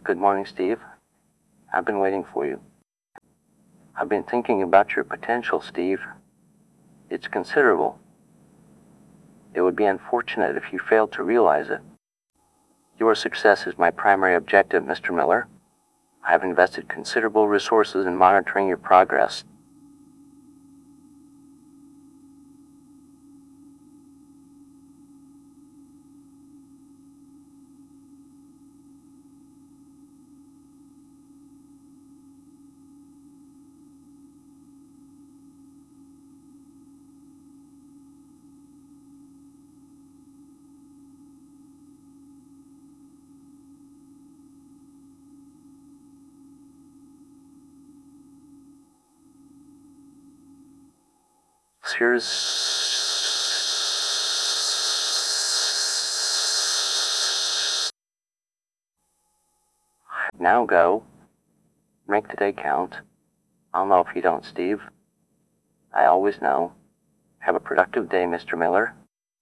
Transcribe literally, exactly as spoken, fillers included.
Good morning, Steve. I've been waiting for you. I've been thinking about your potential, Steve. It's considerable. It would be unfortunate if you failed to realize it. Your success is my primary objective, Mister Miller. I've invested considerable resources in monitoring your progress. Here's... Now go. Make today count. I'll know if you don't, Steve. I always know. Have a productive day, Mister Miller.